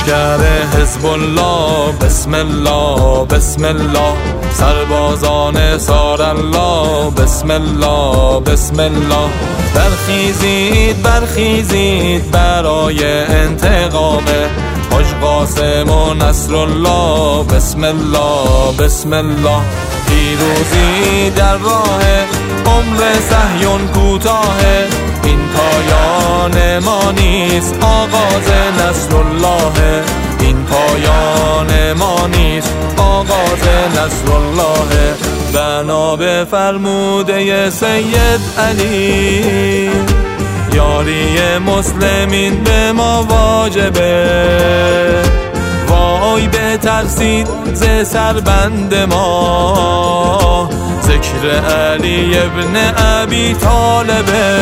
لشکر حزب الله بسم الله بسم الله، سربازان سار الله بسم الله بسم الله. برخیزید برخیزید برای انتقام حاج قاسم و نصرالله بسم الله بسم الله. پیروزی در راه عمر صهیون کوتاه، این پایان ما نیست آغاز نصرالله، این پایان ما نیست آغاز نصرالله. بنا به فرموده سید علی یاری مسلمین به ما واجبه، وای بترسید ز سربند ما، ذکر علی ابن ابی طالبه.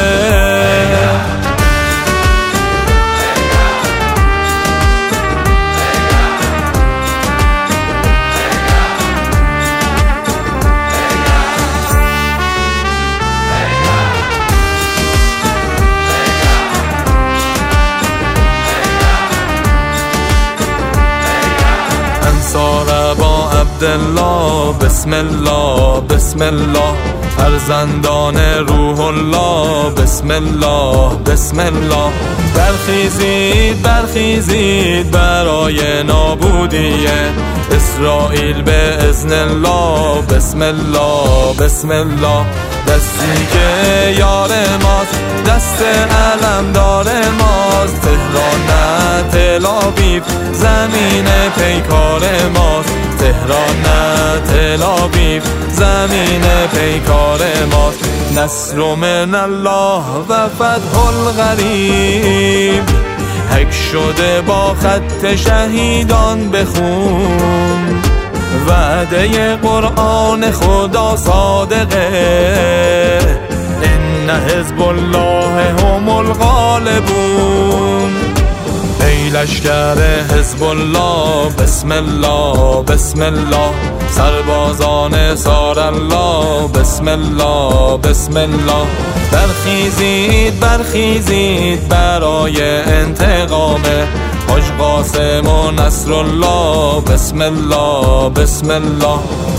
انصار با عبدالله بسم الله بسم الله، فرزندان روح الله بسم الله بسم الله. برخیزید برخیزید برای نابودی اسرائیل به اذن الله بسم الله بسم الله. دستی که یار ماست دست علمدار ماست، تهران نه تل‌آویو زمین پیکار ماست، تهران نه تل‌آویو زمین پیکار ماست. نصر من الله و فتح القریب، حک شده با خط شهیدان بخون، وعده قرآن خدا صادقه، ان حزب الله هم الغالبون. ای لشکر حزب الله بسم الله بسم الله، سربازان سار الله بسم الله بسم الله. برخیزید برخیزید برای انتقام حاج قاسم و نصرالله بسم الله بسم الله.